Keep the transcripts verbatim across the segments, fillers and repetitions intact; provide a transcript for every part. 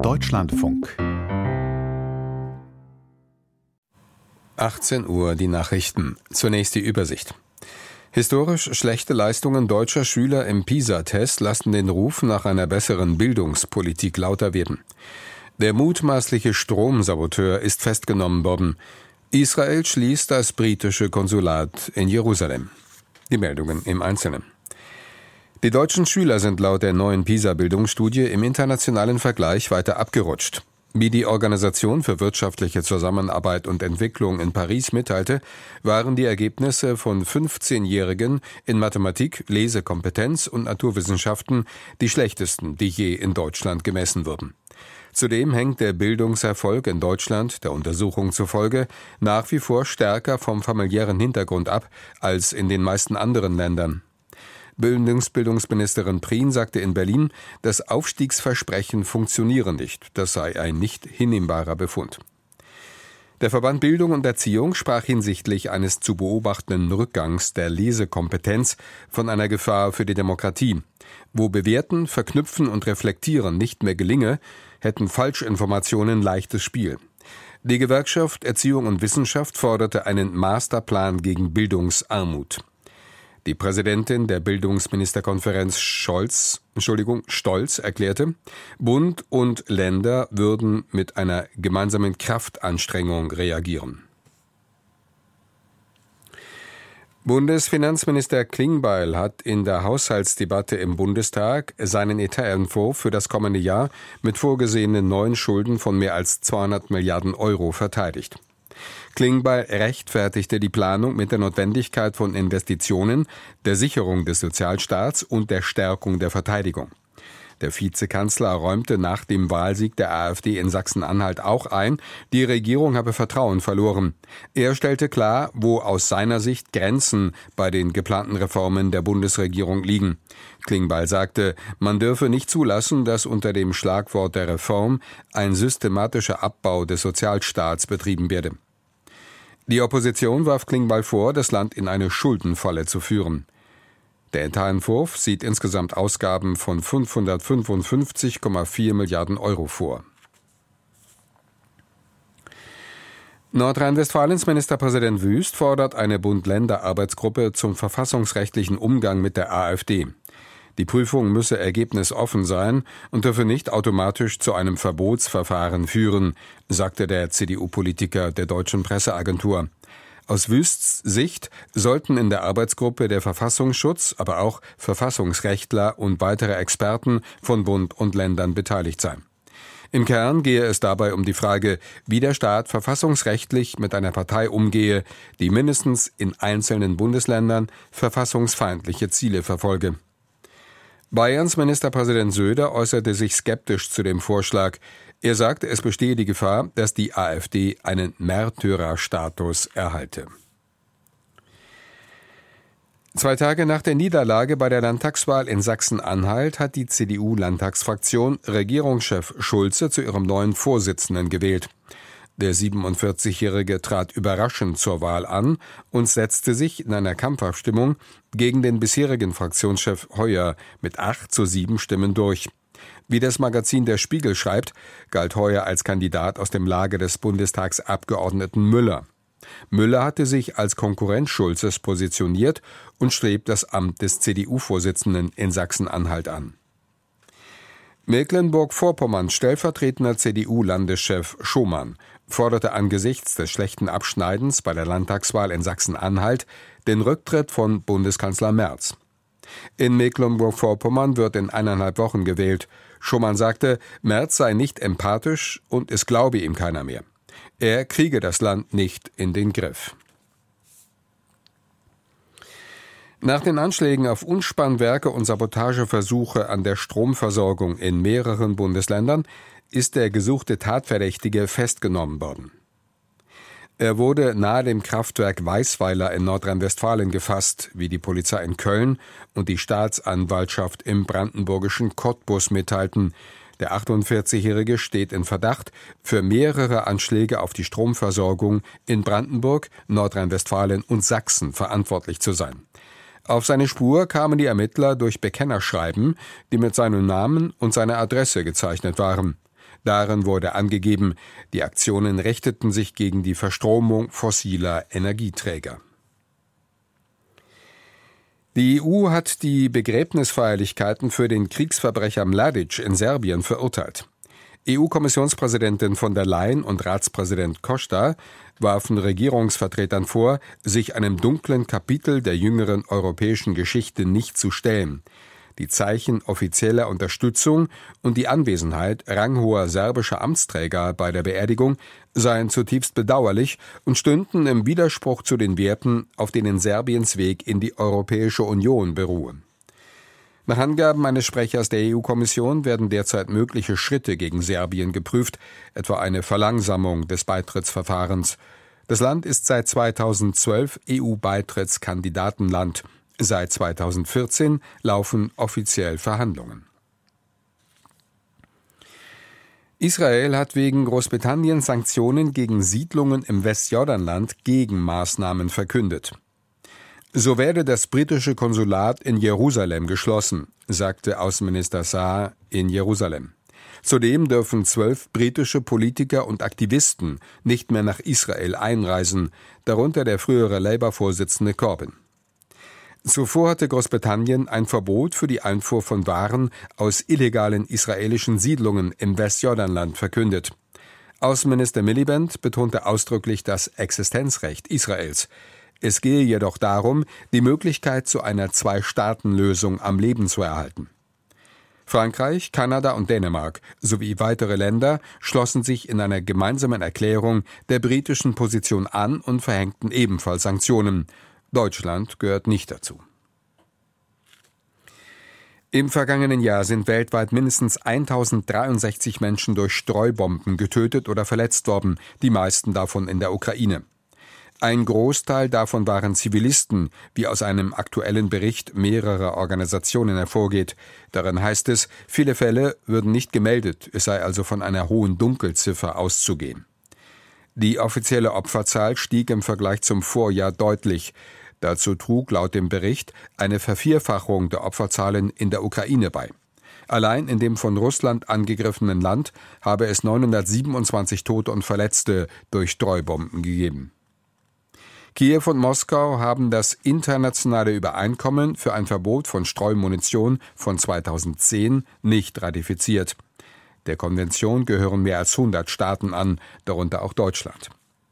Deutschlandfunk. achtzehn Uhr die Nachrichten. Zunächst die Übersicht. Historisch schlechte Leistungen deutscher Schüler im PISA-Test lassen den Ruf nach einer besseren Bildungspolitik lauter werden. Der mutmaßliche Stromsaboteur ist festgenommen worden. Israel schließt das britische Konsulat in Jerusalem. Die Meldungen im Einzelnen. Die deutschen Schüler sind laut der neuen PISA-Bildungsstudie im internationalen Vergleich weiter abgerutscht. Wie die Organisation für wirtschaftliche Zusammenarbeit und Entwicklung in Paris mitteilte, waren die Ergebnisse von fünfzehnjährigen in Mathematik, Lesekompetenz und Naturwissenschaften die schlechtesten, die je in Deutschland gemessen wurden. Zudem hängt der Bildungserfolg in Deutschland, der Untersuchung zufolge, nach wie vor stärker vom familiären Hintergrund ab als in den meisten anderen Ländern. Bildungsministerin Prien sagte in Berlin, das Aufstiegsversprechen funktioniere nicht. Das sei ein nicht hinnehmbarer Befund. Der Verband Bildung und Erziehung sprach hinsichtlich eines zu beobachtenden Rückgangs der Lesekompetenz von einer Gefahr für die Demokratie. Wo Bewerten, Verknüpfen und Reflektieren nicht mehr gelinge, hätten Falschinformationen leichtes Spiel. Die Gewerkschaft Erziehung und Wissenschaft forderte einen Masterplan gegen Bildungsarmut. Die Präsidentin der Bildungsministerkonferenz Scholz, Entschuldigung, Stolz erklärte, Bund und Länder würden mit einer gemeinsamen Kraftanstrengung reagieren. Bundesfinanzminister Klingbeil hat in der Haushaltsdebatte im Bundestag seinen Etatentwurf für das kommende Jahr mit vorgesehenen neuen Schulden von mehr als zweihundert Milliarden Euro verteidigt. Klingbeil rechtfertigte die Planung mit der Notwendigkeit von Investitionen, der Sicherung des Sozialstaats und der Stärkung der Verteidigung. Der Vizekanzler räumte nach dem Wahlsieg der AfD in Sachsen-Anhalt auch ein, die Regierung habe Vertrauen verloren. Er stellte klar, wo aus seiner Sicht Grenzen bei den geplanten Reformen der Bundesregierung liegen. Klingbeil sagte, man dürfe nicht zulassen, dass unter dem Schlagwort der Reform ein systematischer Abbau des Sozialstaats betrieben werde. Die Opposition warf Klingbeil vor, das Land in eine Schuldenfalle zu führen. Der Etatentwurf sieht insgesamt Ausgaben von fünfhundertfünfundfünfzig Komma vier Milliarden Euro vor. Nordrhein-Westfalens Ministerpräsident Wüst fordert eine Bund-Länder-Arbeitsgruppe zum verfassungsrechtlichen Umgang mit der AfD. Die Prüfung müsse ergebnisoffen sein und dürfe nicht automatisch zu einem Verbotsverfahren führen, sagte der C D U-Politiker der Deutschen Presseagentur. Aus Wüsts Sicht sollten in der Arbeitsgruppe der Verfassungsschutz, aber auch Verfassungsrechtler und weitere Experten von Bund und Ländern beteiligt sein. Im Kern gehe es dabei um die Frage, wie der Staat verfassungsrechtlich mit einer Partei umgehe, die mindestens in einzelnen Bundesländern verfassungsfeindliche Ziele verfolge. Bayerns Ministerpräsident Söder äußerte sich skeptisch zu dem Vorschlag. Er sagte, es bestehe die Gefahr, dass die AfD einen Märtyrerstatus erhalte. Zwei Tage nach der Niederlage bei der Landtagswahl in Sachsen-Anhalt hat die C D U-Landtagsfraktion Regierungschef Schulze zu ihrem neuen Vorsitzenden gewählt. Der siebenundvierzigjährige trat überraschend zur Wahl an und setzte sich in einer Kampfabstimmung gegen den bisherigen Fraktionschef Heuer mit acht zu sieben Stimmen durch. Wie das Magazin Der Spiegel schreibt, galt Heuer als Kandidat aus dem Lager des Bundestagsabgeordneten Müller. Müller hatte sich als Konkurrent Schulzes positioniert und strebt das Amt des C D U-Vorsitzenden in Sachsen-Anhalt an. Mecklenburg-Vorpommerns stellvertretender C D U-Landeschef Schomann forderte angesichts des schlechten Abschneidens bei der Landtagswahl in Sachsen-Anhalt den Rücktritt von Bundeskanzler Merz. In Mecklenburg-Vorpommern wird in eineinhalb Wochen gewählt. Schomann sagte, Merz sei nicht empathisch und es glaube ihm keiner mehr. Er kriege das Land nicht in den Griff. Nach den Anschlägen auf Unspannwerke und Sabotageversuche an der Stromversorgung in mehreren Bundesländern ist der gesuchte Tatverdächtige festgenommen worden. Er wurde nahe dem Kraftwerk Weißweiler in Nordrhein-Westfalen gefasst, wie die Polizei in Köln und die Staatsanwaltschaft im brandenburgischen Cottbus mitteilten. Der achtundvierzigjährige steht in Verdacht, für mehrere Anschläge auf die Stromversorgung in Brandenburg, Nordrhein-Westfalen und Sachsen verantwortlich zu sein. Auf seine Spur kamen die Ermittler durch Bekennerschreiben, die mit seinem Namen und seiner Adresse gezeichnet waren. Darin wurde angegeben, die Aktionen richteten sich gegen die Verstromung fossiler Energieträger. Die E U hat die Begräbnisfeierlichkeiten für den Kriegsverbrecher Mladic in Serbien verurteilt. E U-Kommissionspräsidentin von der Leyen und Ratspräsident Costa warfen Regierungsvertretern vor, sich einem dunklen Kapitel der jüngeren europäischen Geschichte nicht zu stellen. Die Zeichen offizieller Unterstützung und die Anwesenheit ranghoher serbischer Amtsträger bei der Beerdigung seien zutiefst bedauerlich und stünden im Widerspruch zu den Werten, auf denen Serbiens Weg in die Europäische Union beruhe. Nach Angaben eines Sprechers der E U-Kommission werden derzeit mögliche Schritte gegen Serbien geprüft, etwa eine Verlangsamung des Beitrittsverfahrens. Das Land ist seit zweitausendzwölf E U-Beitrittskandidatenland. Seit zweitausendvierzehn laufen offiziell Verhandlungen. Israel hat wegen Großbritanniens Sanktionen gegen Siedlungen im Westjordanland Gegenmaßnahmen verkündet. So werde das britische Konsulat in Jerusalem geschlossen, sagte Außenminister Saar in Jerusalem. Zudem dürfen zwölf britische Politiker und Aktivisten nicht mehr nach Israel einreisen, darunter der frühere Labour-Vorsitzende Corbyn. Zuvor hatte Großbritannien ein Verbot für die Einfuhr von Waren aus illegalen israelischen Siedlungen im Westjordanland verkündet. Außenminister Miliband betonte ausdrücklich das Existenzrecht Israels. Es gehe jedoch darum, die Möglichkeit zu einer Zwei-Staaten-Lösung am Leben zu erhalten. Frankreich, Kanada und Dänemark sowie weitere Länder schlossen sich in einer gemeinsamen Erklärung der britischen Position an und verhängten ebenfalls Sanktionen. Deutschland gehört nicht dazu. Im vergangenen Jahr sind weltweit mindestens eintausenddreiundsechzig Menschen durch Streubomben getötet oder verletzt worden, die meisten davon in der Ukraine. Ein Großteil davon waren Zivilisten, wie aus einem aktuellen Bericht mehrerer Organisationen hervorgeht. Darin heißt es, viele Fälle würden nicht gemeldet, es sei also von einer hohen Dunkelziffer auszugehen. Die offizielle Opferzahl stieg im Vergleich zum Vorjahr deutlich. Dazu trug laut dem Bericht eine Vervierfachung der Opferzahlen in der Ukraine bei. Allein in dem von Russland angegriffenen Land habe es neunhundertsiebenundzwanzig Tote und Verletzte durch Streubomben gegeben. Kiew und Moskau haben das internationale Übereinkommen für ein Verbot von Streumunition von zweitausendzehn nicht ratifiziert. Der Konvention gehören mehr als hundert Staaten an, darunter auch Deutschland.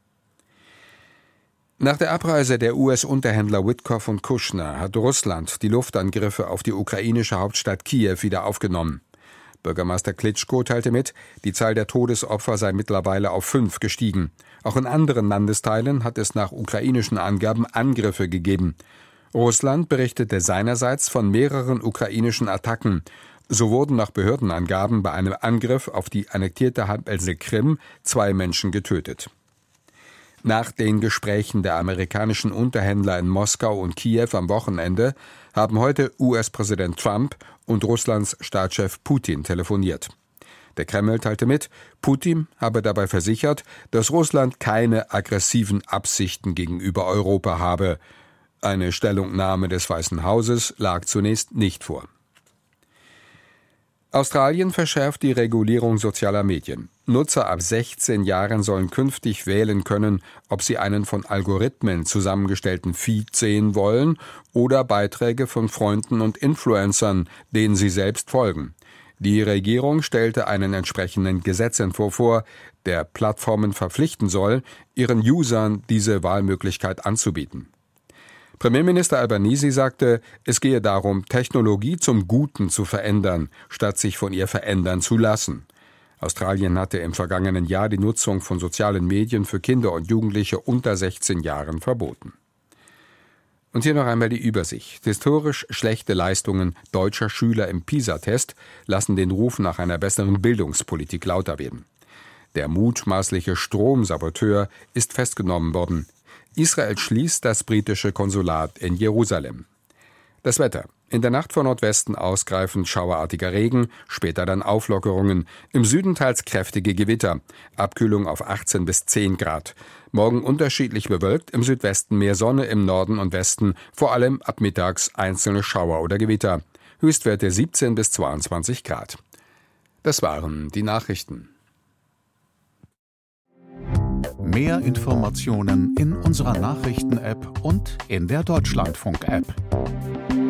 Nach der Abreise der U S-Unterhändler Witkoff und Kushner hat Russland die Luftangriffe auf die ukrainische Hauptstadt Kiew wieder aufgenommen. Bürgermeister Klitschko teilte mit, die Zahl der Todesopfer sei mittlerweile auf fünf gestiegen. Auch in anderen Landesteilen hat es nach ukrainischen Angaben Angriffe gegeben. Russland berichtete seinerseits von mehreren ukrainischen Attacken. So wurden nach Behördenangaben bei einem Angriff auf die annektierte Halbinsel Krim zwei Menschen getötet. Nach den Gesprächen der amerikanischen Unterhändler in Moskau und Kiew am Wochenende haben heute U S-Präsident Trump und Russlands Staatschef Putin telefoniert. Der Kreml teilte mit, Putin habe dabei versichert, dass Russland keine aggressiven Absichten gegenüber Europa habe. Eine Stellungnahme des Weißen Hauses lag zunächst nicht vor. Australien verschärft die Regulierung sozialer Medien. Nutzer ab sechzehn Jahren sollen künftig wählen können, ob sie einen von Algorithmen zusammengestellten Feed sehen wollen oder Beiträge von Freunden und Influencern, denen sie selbst folgen. Die Regierung stellte einen entsprechenden Gesetzentwurf vor, der Plattformen verpflichten soll, ihren Usern diese Wahlmöglichkeit anzubieten. Premierminister Albanese sagte, es gehe darum, Technologie zum Guten zu verändern, statt sich von ihr verändern zu lassen. Australien hatte im vergangenen Jahr die Nutzung von sozialen Medien für Kinder und Jugendliche unter sechzehn Jahren verboten. Und hier noch einmal die Übersicht. Historisch schlechte Leistungen deutscher Schüler im PISA-Test lassen den Ruf nach einer besseren Bildungspolitik lauter werden. Der mutmaßliche Stromsaboteur ist festgenommen worden. Israel schließt das britische Konsulat in Jerusalem. Das Wetter. In der Nacht von Nordwesten ausgreifend schauerartiger Regen, später dann Auflockerungen. Im Süden teils kräftige Gewitter. Abkühlung auf achtzehn bis zehn Grad. Morgen unterschiedlich bewölkt, im Südwesten mehr Sonne, im Norden und Westen vor allem ab mittags einzelne Schauer oder Gewitter. Höchstwerte siebzehn bis zweiundzwanzig Grad. Das waren die Nachrichten. Mehr Informationen in unserer Nachrichten-App und in der Deutschlandfunk-App.